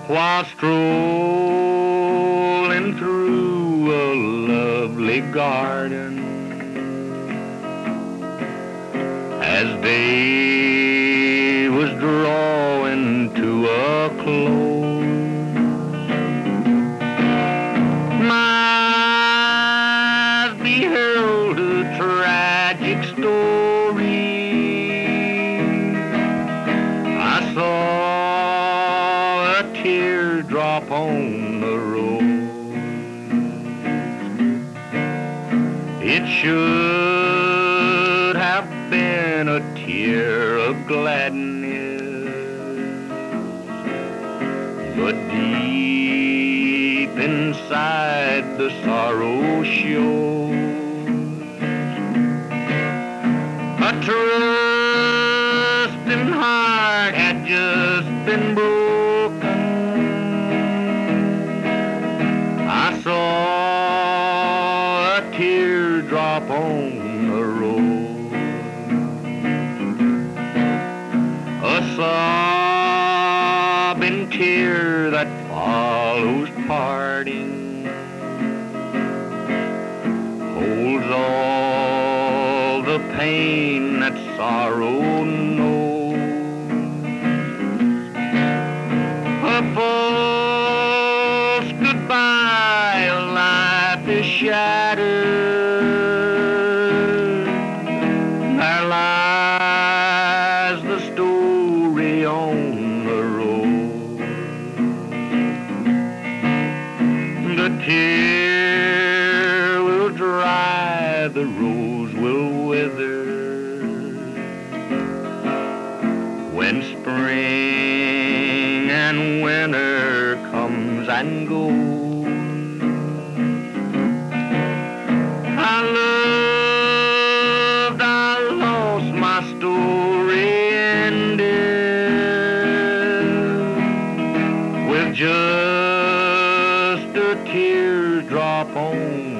while strolling through a lovely garden. As day was drawing to a close, my eyes beheld a tragic story. I saw a teardrop on the road. It should have been a tear of gladness, but deep inside the sorrow shows a trusting heart had just been broken. I saw a teardrop on the road, a sobbing tear that follows parting, holds all the pain that sorrow knows. A false goodbye, a life is shattered. There lies the story on the road. The tear will dry, the rose will wither. When spring and winter comes and goes, I loved, I lost, my story ended with just a teardrop on